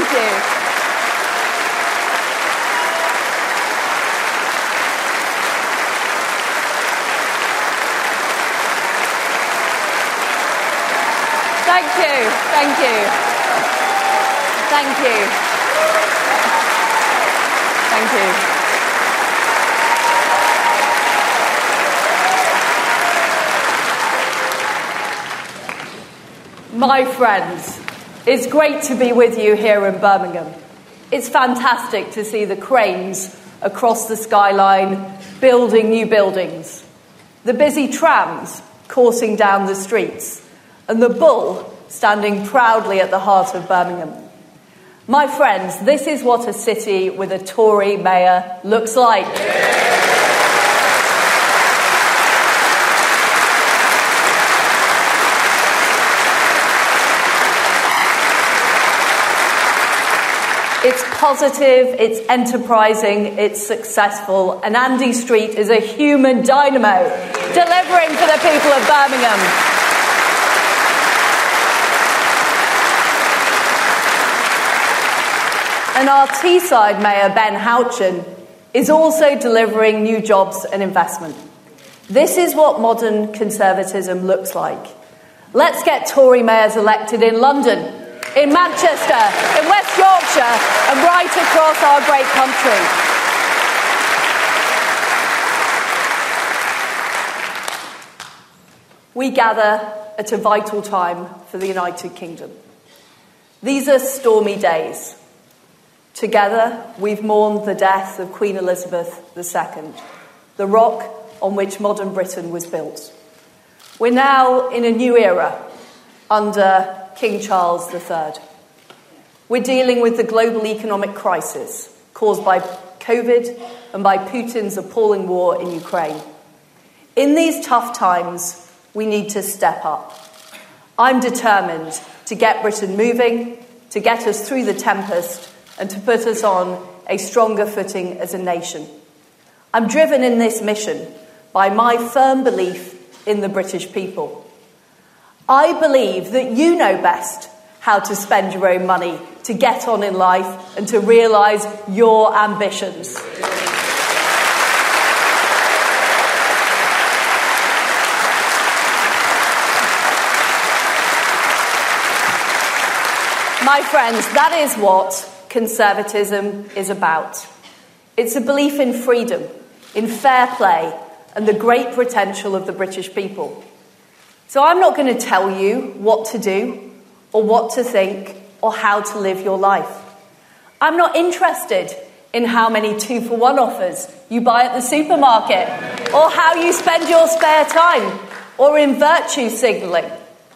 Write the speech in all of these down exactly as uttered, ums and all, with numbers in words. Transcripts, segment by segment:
Thank you. Thank you. Thank you. Thank you. Thank you. My friends, it's great to be with you here in Birmingham. It's fantastic to see the cranes across the skyline building new buildings, the busy trams coursing down the streets, and the bull standing proudly at the heart of Birmingham. My friends, this is what a city with a Tory mayor looks like. It's positive, it's enterprising, it's successful, and Andy Street is a human dynamo, delivering for the people of Birmingham. And our Teesside Mayor, Ben Houchen, is also delivering new jobs and investment. This is what modern conservatism looks like. Let's get Tory mayors elected in London, in Manchester, in West Yorkshire, and right across our great country. We gather at a vital time for the United Kingdom. These are stormy days. Together, we've mourned the death of Queen Elizabeth the Second, the rock on which modern Britain was built. We're now in a new era under King Charles the Third. We're dealing with the global economic crisis caused by COVID and by Putin's appalling war in Ukraine. In these tough times, we need to step up. I'm determined to get Britain moving, to get us through the tempest, and to put us on a stronger footing as a nation. I'm driven in this mission by my firm belief in the British people. I believe that you know best how to spend your own money, to get on in life, and to realise your ambitions. My friends, that is what conservatism is about. It's a belief in freedom, in fair play, and the great potential of the British people. So I'm not going to tell you what to do, or what to think, or how to live your life. I'm not interested in how many two-for-one offers you buy at the supermarket, or how you spend your spare time, or in virtue signalling.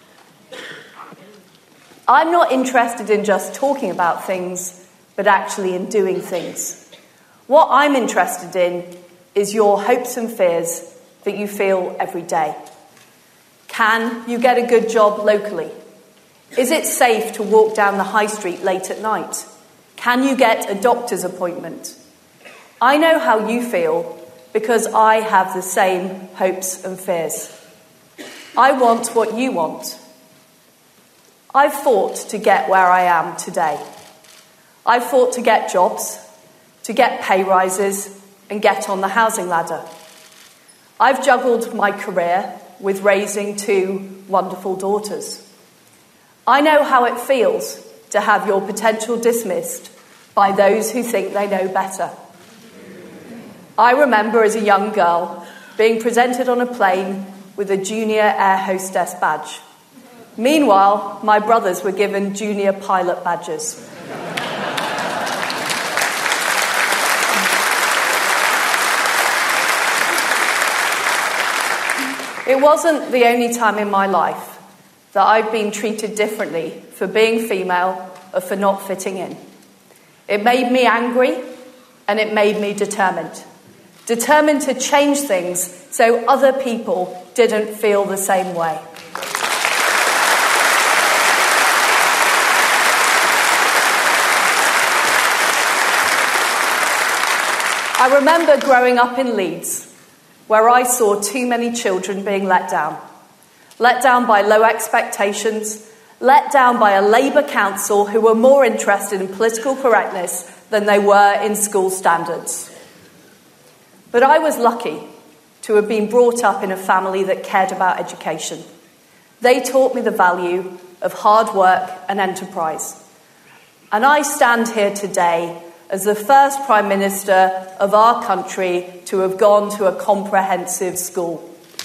I'm not interested in just talking about things, but actually in doing things. What I'm interested in is your hopes and fears that you feel every day. Can you get a good job locally? Is it safe to walk down the high street late at night? Can you get a doctor's appointment? I know how you feel because I have the same hopes and fears. I want what you want. I've fought to get where I am today. I've fought to get jobs, to get pay rises, and get on the housing ladder. I've juggled my career with raising two wonderful daughters. I know how it feels to have your potential dismissed by those who think they know better. I remember as a young girl being presented on a plane with a junior air hostess badge. Meanwhile, my brothers were given junior pilot badges. It wasn't the only time in my life that I've been treated differently for being female or for not fitting in. It made me angry, and it made me determined. Determined to change things so other people didn't feel the same way. I remember growing up in Leeds, where I saw too many children being let down. Let down by low expectations, let down by a Labour council who were more interested in political correctness than they were in school standards. But I was lucky to have been brought up in a family that cared about education. They taught me the value of hard work and enterprise. And I stand here today as the first Prime Minister of our country to have gone to a comprehensive school.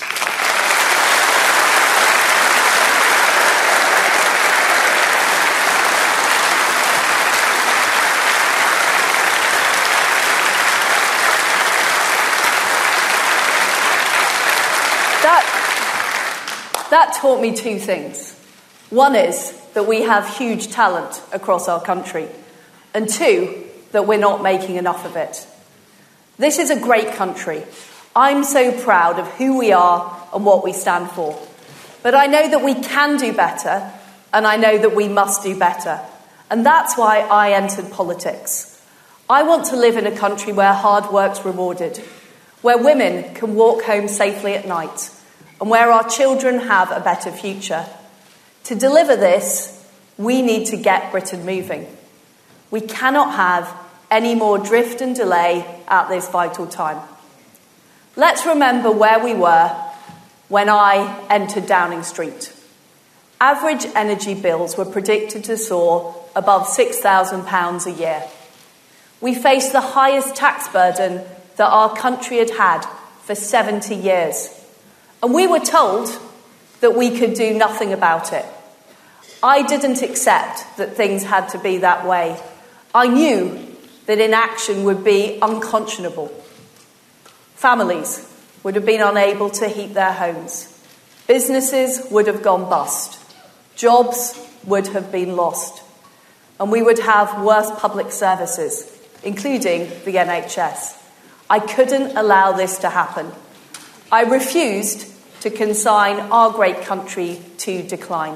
That, that taught me two things. One is that we have huge talent across our country, and two, that we're not making enough of it. This is a great country. I'm so proud of who we are and what we stand for. But I know that we can do better, and I know that we must do better. And that's why I entered politics. I want to live in a country where hard work's rewarded, where women can walk home safely at night, and where our children have a better future. To deliver this, we need to get Britain moving. We cannot have any more drift and delay at this vital time. Let's remember where we were when I entered Downing Street. Average energy bills were predicted to soar above six thousand pounds a year. We faced the highest tax burden that our country had had for seventy years. And we were told that we could do nothing about it. I didn't accept that things had to be that way. I knew that inaction would be unconscionable. Families would have been unable to heat their homes. Businesses would have gone bust. Jobs would have been lost. And we would have worse public services, including the N H S. I couldn't allow this to happen. I refused to consign our great country to decline.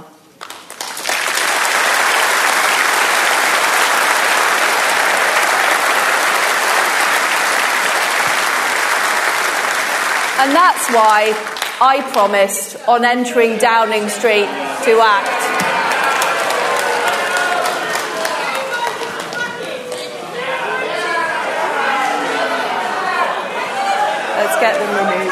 And that's why I promised on entering Downing Street to act. Let's get them removed.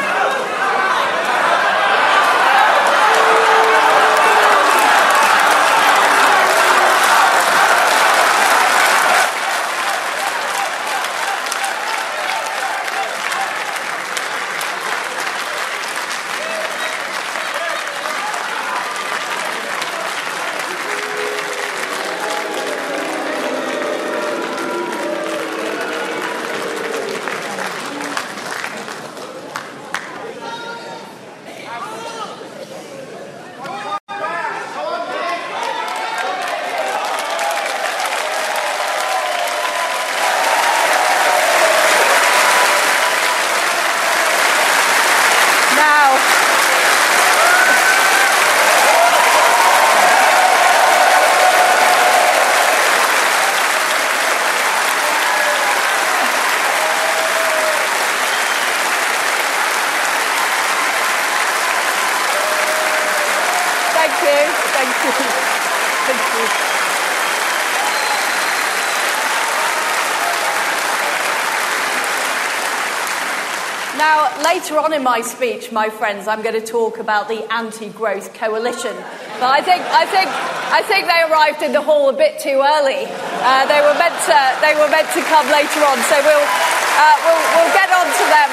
Now, later on in my speech, my friends, I'm going to talk about the Anti-Growth Coalition. But I think, I think, I think they arrived in the hall a bit too early. Uh, they were meant to, they were meant to come later on, so we'll, uh, we'll, we'll get on to them.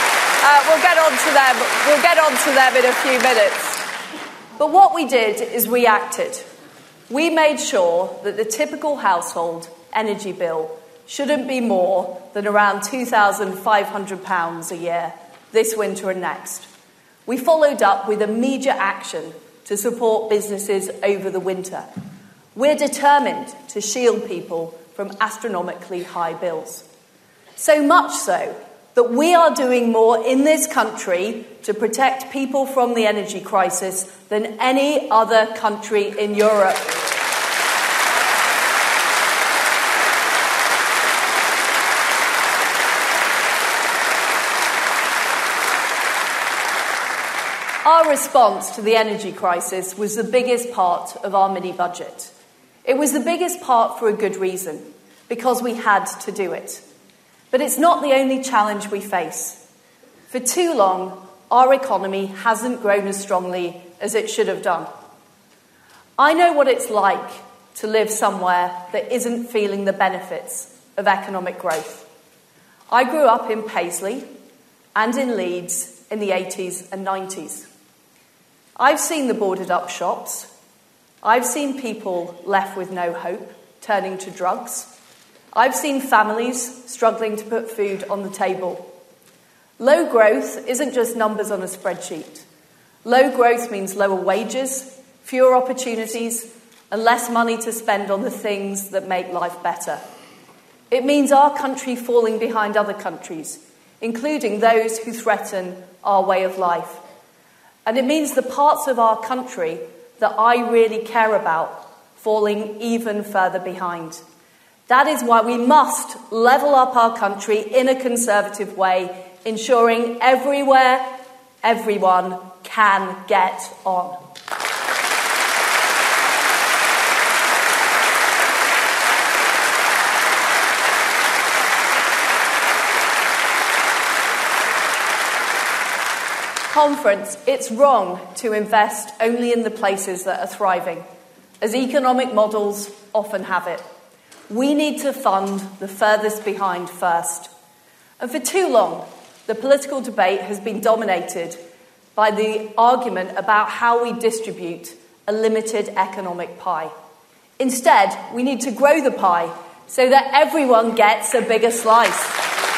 Uh, we'll get on to them. We'll get on to them in a few minutes. But what we did is we acted. We made sure that the typical household energy bill shouldn't be more than around two thousand five hundred pounds a year this winter and next. We followed up with immediate action to support businesses over the winter. We're determined to shield people from astronomically high bills. So much so that we are doing more in this country to protect people from the energy crisis than any other country in Europe. Our response to the energy crisis was the biggest part of our mini-budget. It was the biggest part for a good reason, because we had to do it. But it's not the only challenge we face. For too long, our economy hasn't grown as strongly as it should have done. I know what it's like to live somewhere that isn't feeling the benefits of economic growth. I grew up in Paisley and in Leeds in the eighties and nineties. I've seen the boarded up shops. I've seen people left with no hope, turning to drugs. I've seen families struggling to put food on the table. Low growth isn't just numbers on a spreadsheet. Low growth means lower wages, fewer opportunities, and less money to spend on the things that make life better. It means our country falling behind other countries, including those who threaten our way of life. And it means the parts of our country that I really care about falling even further behind. That is why we must level up our country in a conservative way, ensuring everywhere, everyone can get on. Conference, it's wrong to invest only in the places that are thriving, as economic models often have it. We need to fund the furthest behind first. And for too long, the political debate has been dominated by the argument about how we distribute a limited economic pie. Instead, we need to grow the pie so that everyone gets a bigger slice.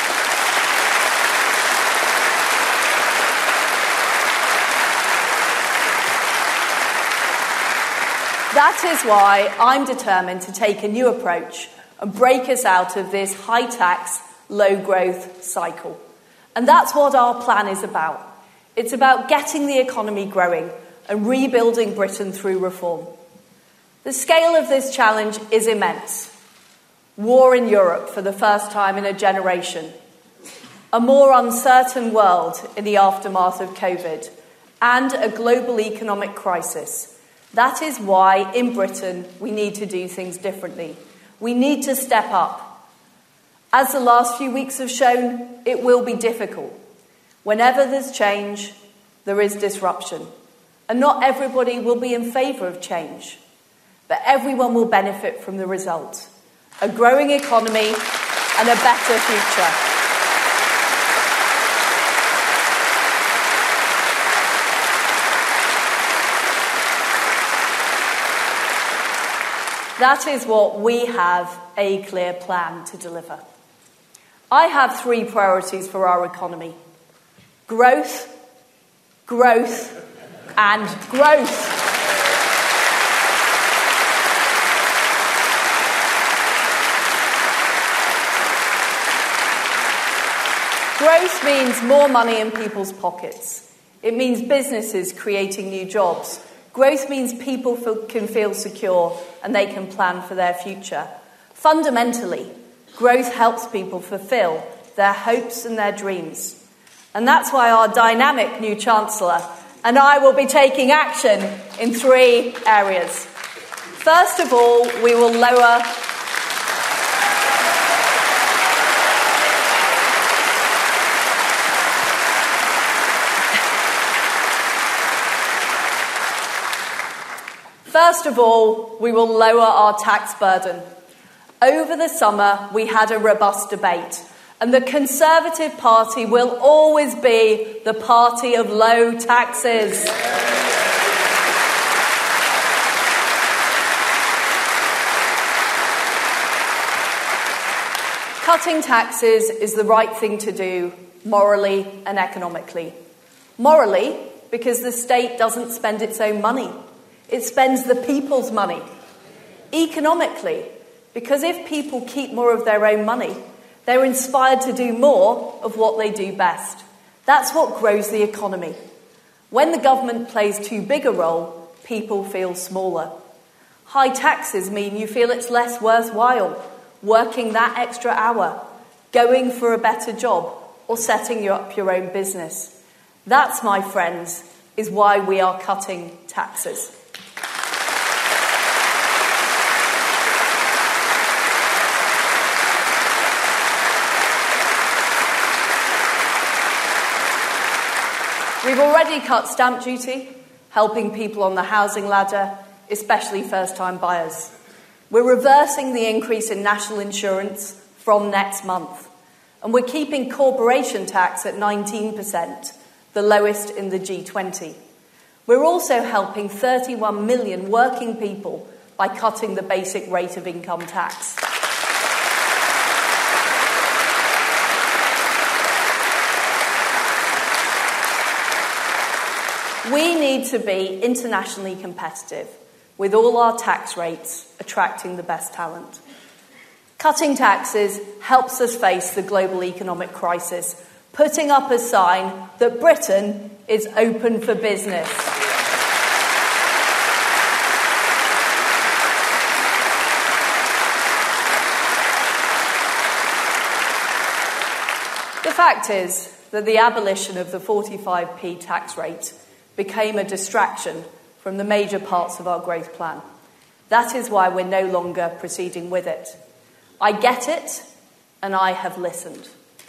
That is why I'm determined to take a new approach and break us out of this high-tax, low-growth cycle. And that's what our plan is about. It's about getting the economy growing and rebuilding Britain through reform. The scale of this challenge is immense. War in Europe for the first time in a generation, a more uncertain world in the aftermath of COVID, and a global economic crisis. That is why, in Britain, we need to do things differently. We need to step up. As the last few weeks have shown, it will be difficult. Whenever there's change, there is disruption. And not everybody will be in favour of change. But everyone will benefit from the result. A growing economy and a better future. That is what we have a clear plan to deliver. I have three priorities for our economy: growth, growth, and growth. Growth means more money in people's pockets. It means businesses creating new jobs. Growth means people feel, can feel secure and they can plan for their future. Fundamentally, growth helps people fulfil their hopes and their dreams. And that's why our dynamic new Chancellor and I will be taking action in three areas. First of all, we will lower First of all, we will lower our tax burden. Over the summer, we had a robust debate, and the Conservative Party will always be the party of low taxes. Cutting taxes is the right thing to do, morally and economically. Morally, because the state doesn't spend its own money. It spends the people's money. Economically, because if people keep more of their own money, they're inspired to do more of what they do best. That's what grows the economy. When the government plays too big a role, people feel smaller. High taxes mean you feel it's less worthwhile working that extra hour, going for a better job, or setting up your own business. That's, my friends, is why we are cutting taxes. We've already cut stamp duty, helping people on the housing ladder, especially first-time buyers. We're reversing the increase in national insurance from next month. And we're keeping corporation tax at nineteen percent, the lowest in the G twenty. We're also helping thirty-one million working people by cutting the basic rate of income tax. We need to be internationally competitive, with all our tax rates attracting the best talent. Cutting taxes helps us face the global economic crisis, putting up a sign that Britain is open for business. The fact is that the abolition of the forty-five p tax rate became a distraction from the major parts of our growth plan. That is why we're no longer proceeding with it. I get it, and I have listened.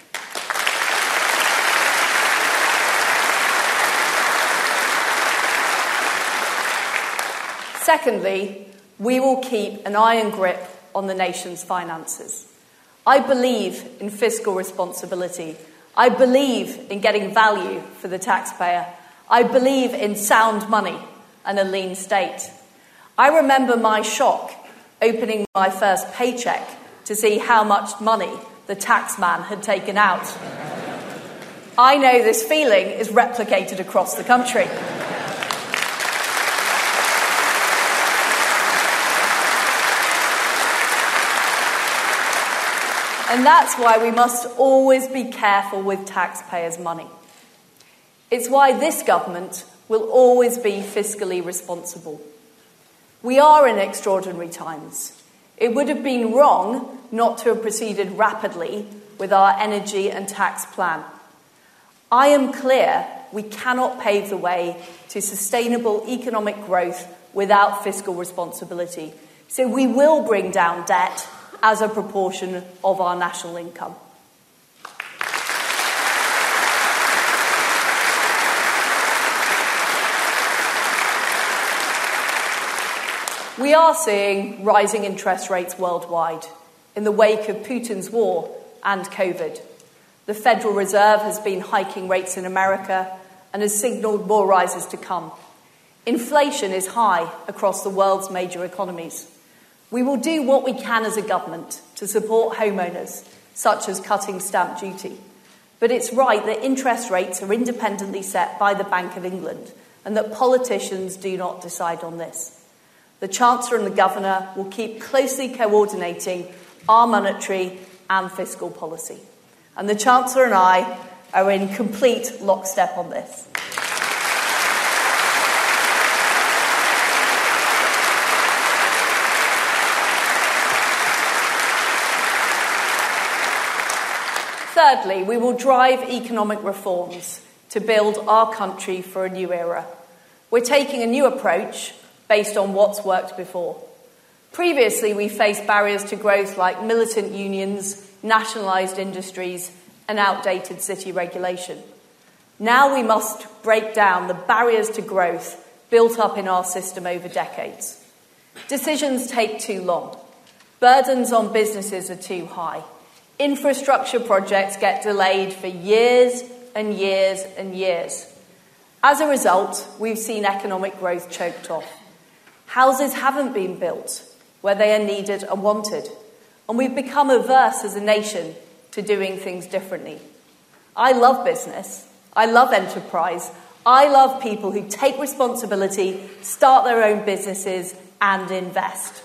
Secondly, we will keep an iron grip on the nation's finances. I believe in fiscal responsibility. I believe in getting value for the taxpayer. I believe in sound money and a lean state. I remember my shock opening my first paycheck to see how much money the taxman had taken out. I know this feeling is replicated across the country. And that's why we must always be careful with taxpayers' money. It's why this government will always be fiscally responsible. We are in extraordinary times. It would have been wrong not to have proceeded rapidly with our energy and tax plan. I am clear we cannot pave the way to sustainable economic growth without fiscal responsibility. So we will bring down debt as a proportion of our national income. We are seeing rising interest rates worldwide in the wake of Putin's war and COVID. The Federal Reserve has been hiking rates in America and has signalled more rises to come. Inflation is high across the world's major economies. We will do what we can as a government to support homeowners, such as cutting stamp duty. But it's right that interest rates are independently set by the Bank of England and that politicians do not decide on this. The Chancellor and the Governor will keep closely coordinating our monetary and fiscal policy. And the Chancellor and I are in complete lockstep on this. Thirdly, we will drive economic reforms to build our country for a new era. We're taking a new approach based on what's worked before. Previously, we faced barriers to growth like militant unions, nationalised industries, and outdated city regulation. Now we must break down the barriers to growth built up in our system over decades. Decisions take too long. Burdens on businesses are too high. Infrastructure projects get delayed for years and years and years. As a result, we've seen economic growth choked off. Houses haven't been built where they are needed and wanted, and we've become averse as a nation to doing things differently. I love business. I love enterprise. I love people who take responsibility, start their own businesses, and invest.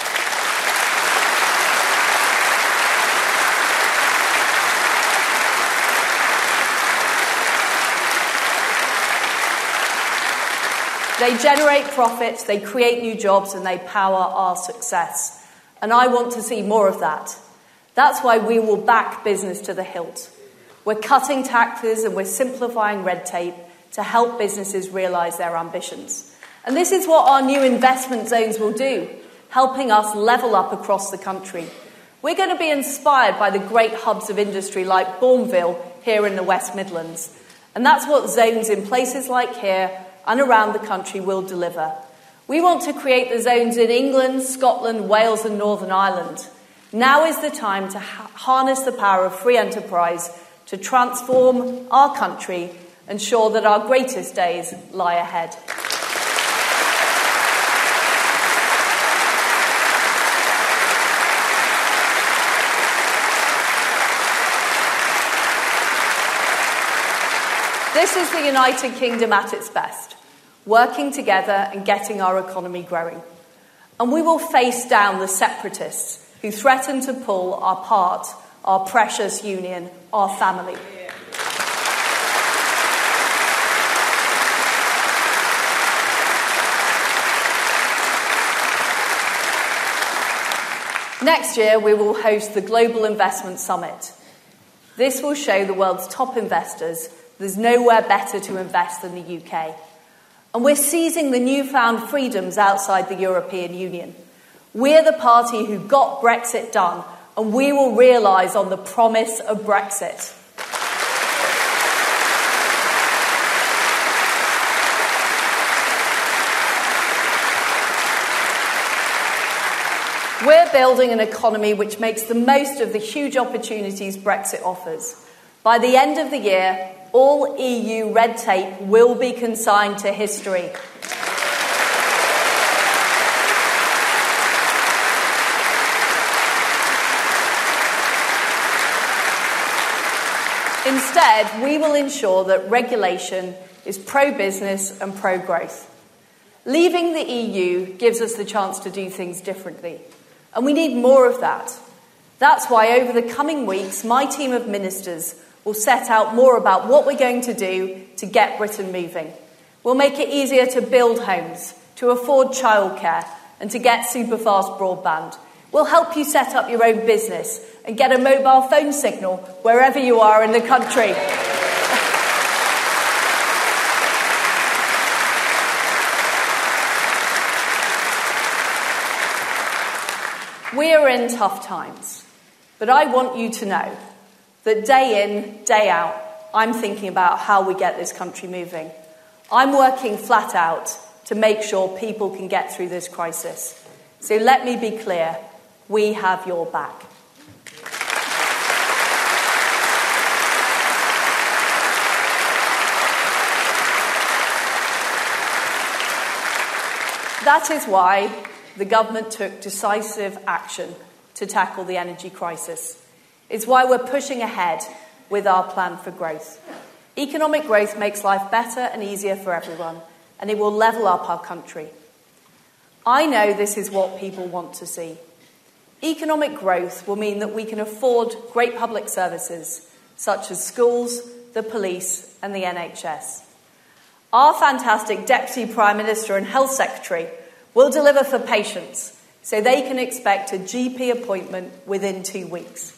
They generate profits, they create new jobs, and they power our success. And I want to see more of that. That's why we will back business to the hilt. We're cutting taxes and we're simplifying red tape to help businesses realise their ambitions. And this is what our new investment zones will do, helping us level up across the country. We're going to be inspired by the great hubs of industry like Bourneville here in the West Midlands. And that's what zones in places like here and around the country will deliver. We want to create the zones in England, Scotland, Wales and Northern Ireland. Now is the time to ha- harness the power of free enterprise to transform our country, ensure that our greatest days lie ahead. This is the United Kingdom at its best, working together and getting our economy growing. And we will face down the separatists who threaten to pull apart our precious union, our family. Next year, we will host the Global Investment Summit. This will show the world's top investors there's nowhere better to invest than the U K. And we're seizing the newfound freedoms outside the European Union. We're the party who got Brexit done, and we will realise on the promise of Brexit. We're building an economy which makes the most of the huge opportunities Brexit offers. By the end of the year, all E U red tape will be consigned to history. Instead, we will ensure that regulation is pro-business and pro-growth. Leaving the E U gives us the chance to do things differently, and we need more of that. That's why over the coming weeks, my team of ministers will set out more about what we're going to do to get Britain moving. We'll make it easier to build homes, to afford childcare, and to get super-fast broadband. We'll help you set up your own business and get a mobile phone signal wherever you are in the country. We are in tough times, but I want you to know that day in, day out, I'm thinking about how we get this country moving. I'm working flat out to make sure people can get through this crisis. So let me be clear, we have your back. That is why the government took decisive action to tackle the energy crisis. It's why we're pushing ahead with our plan for growth. Economic growth makes life better and easier for everyone, and it will level up our country. I know this is what people want to see. Economic growth will mean that we can afford great public services, such as schools, the police, and the N H S. Our fantastic Deputy Prime Minister and Health Secretary will deliver for patients, so they can expect a G P appointment within two weeks.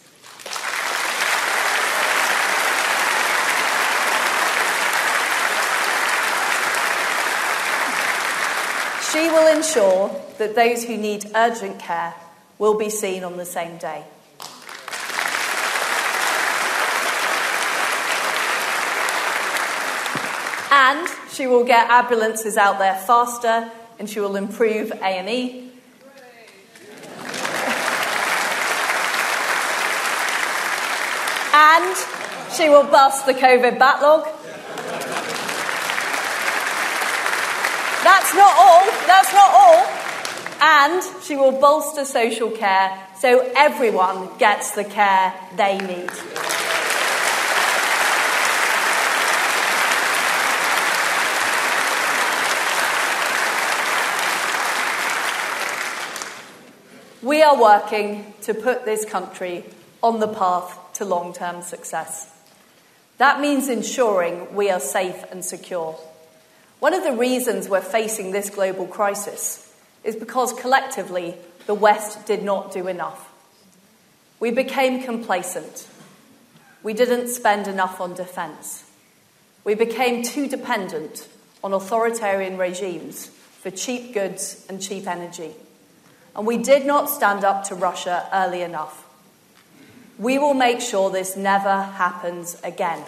She will ensure that those who need urgent care will be seen on the same day. And she will get ambulances out there faster, and she will improve A and E. And she will bust the COVID backlog. That's not all. That's not all. And she will bolster social care so everyone gets the care they need. We are working to put this country on the path to long-term success. That means ensuring we are safe and secure. One of the reasons we're facing this global crisis is because collectively the West did not do enough. We became complacent. We didn't spend enough on defence. We became too dependent on authoritarian regimes for cheap goods and cheap energy. And we did not stand up to Russia early enough. We will make sure this never happens again.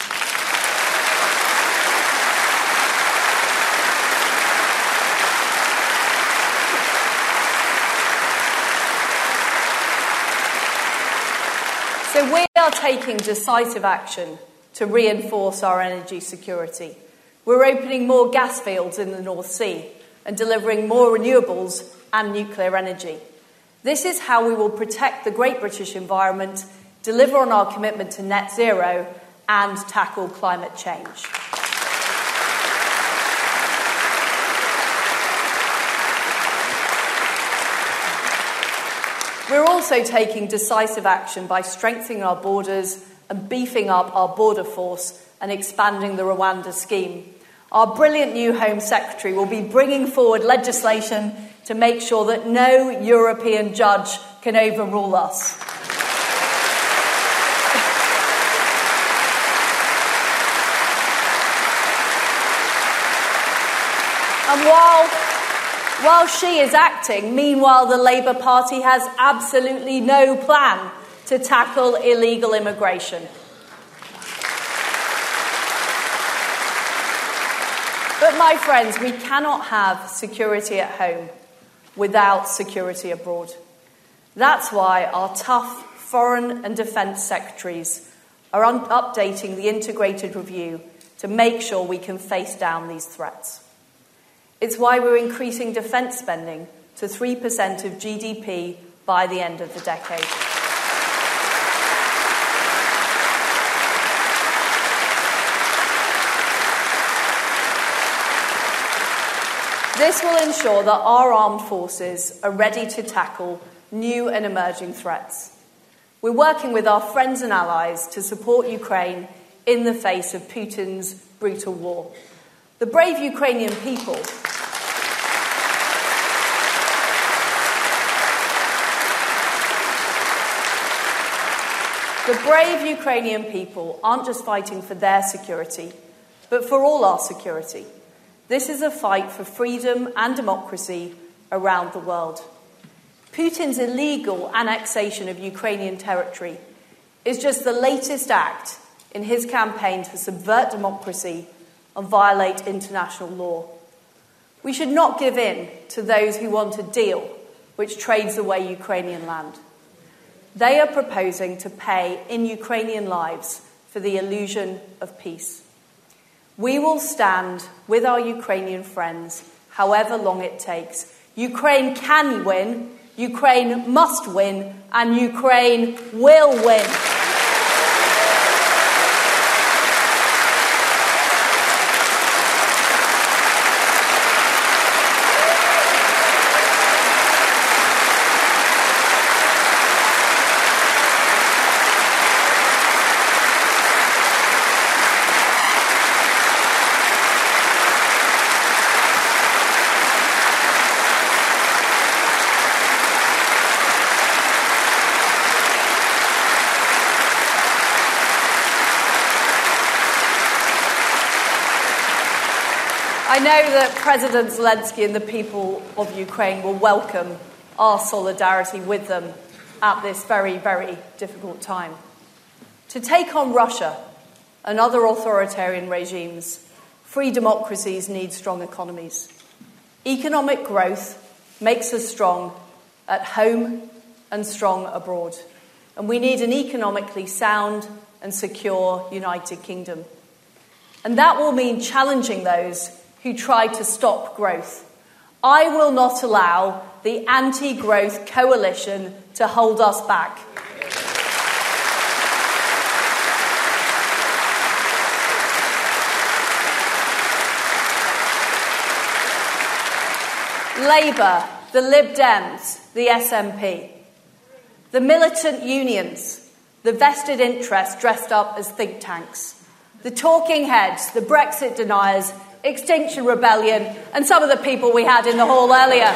So we are taking decisive action to reinforce our energy security. We're opening more gas fields in the North Sea and delivering more renewables and nuclear energy. This is how we will protect the Great British environment, deliver on our commitment to net zero, and tackle climate change. We're also taking decisive action by strengthening our borders and beefing up our border force and expanding the Rwanda scheme. Our brilliant new Home Secretary will be bringing forward legislation to make sure that no European judge can overrule us. And while, while she is acting, meanwhile the Labour Party has absolutely no plan to tackle illegal immigration. But my friends, we cannot have security at home without security abroad. That's why our tough foreign and defence secretaries are un- updating the integrated review to make sure we can face down these threats. It's why we're increasing defence spending to three percent of G D P by the end of the decade. This will ensure that our armed forces are ready to tackle new and emerging threats. We're working with our friends and allies to support Ukraine in the face of Putin's brutal war. The brave Ukrainian people The brave Ukrainian people aren't just fighting for their security, but for all our security. This is a fight for freedom and democracy around the world. Putin's illegal annexation of Ukrainian territory is just the latest act in his campaign to subvert democracy and violate international law. We should not give in to those who want a deal which trades away Ukrainian land. They are proposing to pay in Ukrainian lives for the illusion of peace. We will stand with our Ukrainian friends, however long it takes. Ukraine can win, Ukraine must win, and Ukraine will win. I know that President Zelensky and the people of Ukraine will welcome our solidarity with them at this very, very difficult time. To take on Russia and other authoritarian regimes, free democracies need strong economies. Economic growth makes us strong at home and strong abroad. And we need an economically sound and secure United Kingdom. And that will mean challenging those who try to stop growth. I will not allow the anti-growth coalition to hold us back. Labour, the Lib Dems, the S N P, the militant unions, the vested interests dressed up as think tanks, the talking heads, the Brexit deniers, Extinction Rebellion, and some of the people we had in the hall earlier.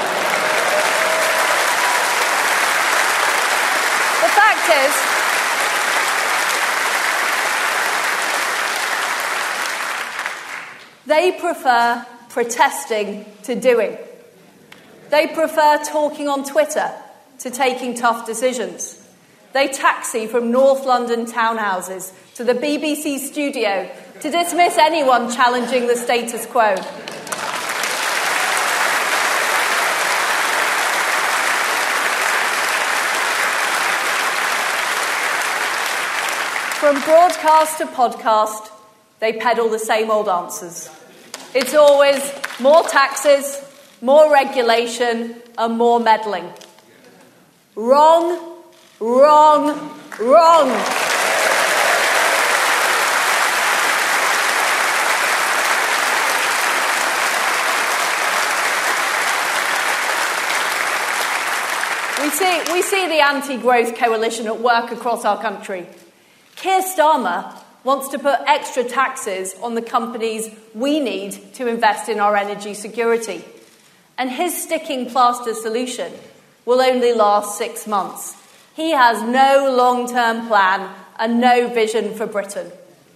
The fact is, They prefer protesting to doing. They prefer talking on Twitter to taking tough decisions. They taxi from North London townhouses to the B B C studio to dismiss anyone challenging the status quo. From broadcast to podcast, they peddle the same old answers. It's always more taxes, more regulation, and more meddling. Wrong, wrong, wrong. We see, we see the anti-growth coalition at work across our country. Keir Starmer wants to put extra taxes on the companies we need to invest in our energy security. And his sticking plaster solution will only last six months. He has no long-term plan and no vision for Britain.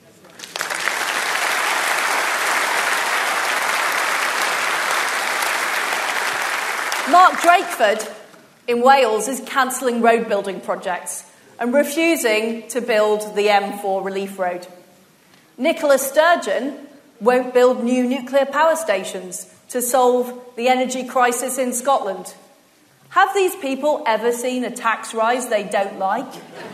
Mark Drakeford in Wales is cancelling road building projects and refusing to build the M four relief road. Nicola Sturgeon won't build new nuclear power stations to solve the energy crisis in Scotland. Have these people ever seen a tax rise they don't like?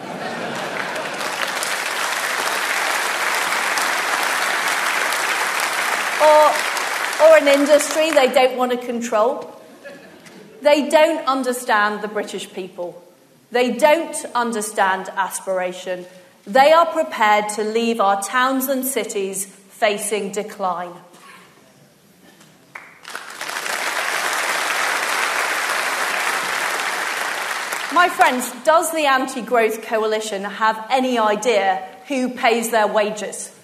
or, or an industry they don't want to control? They don't understand the British people. They don't understand aspiration. They are prepared to leave our towns and cities facing decline. My friends, does the Anti-Growth Coalition have any idea who pays their wages?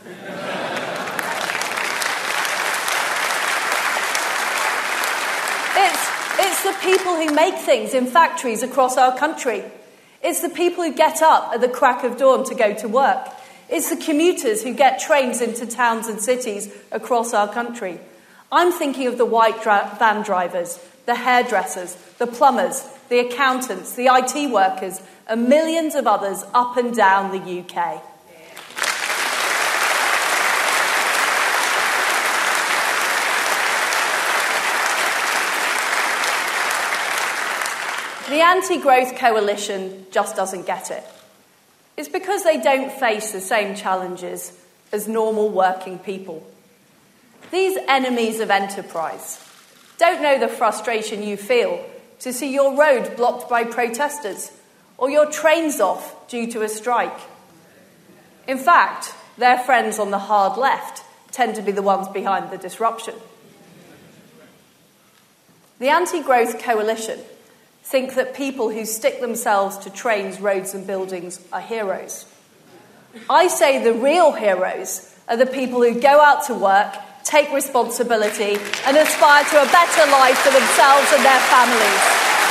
It's, it's the people who make things in factories across our country. It's the people who get up at the crack of dawn to go to work. It's the commuters who get trains into towns and cities across our country. I'm thinking of the white dra- van drivers, the hairdressers, the plumbers, the accountants, the I T workers, and millions of others up and down the U K. The Anti-Growth Coalition just doesn't get it. It's because they don't face the same challenges as normal working people. These enemies of enterprise don't know the frustration you feel to see your road blocked by protesters or your trains off due to a strike. In fact, their friends on the hard left tend to be the ones behind the disruption. The Anti-Growth Coalition think that people who stick themselves to trains, roads and buildings are heroes. I say the real heroes are the people who go out to work, take responsibility and aspire to a better life for themselves and their families.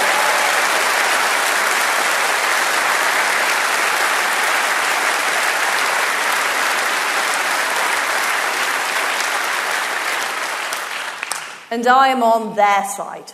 And I am on their side.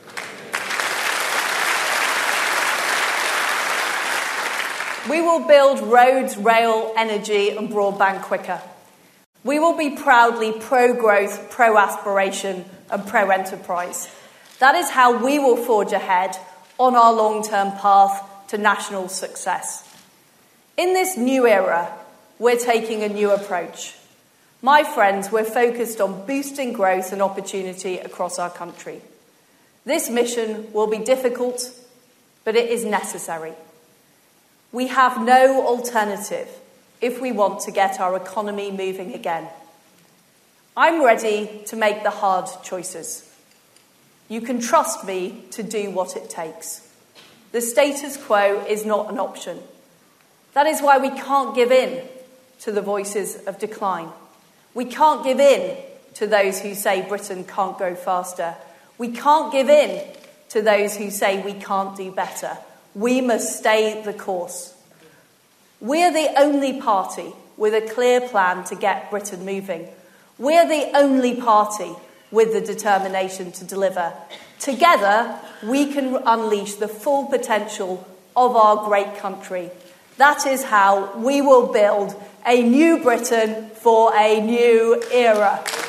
We will build roads, rail, energy and broadband quicker. We will be proudly pro-growth, pro-aspiration and pro-enterprise. That is how we will forge ahead on our long-term path to national success. In this new era, we're taking a new approach. My friends, we're focused on boosting growth and opportunity across our country. This mission will be difficult, but it is necessary. We have no alternative if we want to get our economy moving again. I'm ready to make the hard choices. You can trust me to do what it takes. The status quo is not an option. That is why we can't give in to the voices of decline. We can't give in to those who say Britain can't go faster. We can't give in to those who say we can't do better. We must stay the course. We're the only party with a clear plan to get Britain moving. We're the only party with the determination to deliver. Together, we can unleash the full potential of our great country. That is how we will build a new Britain for a new era.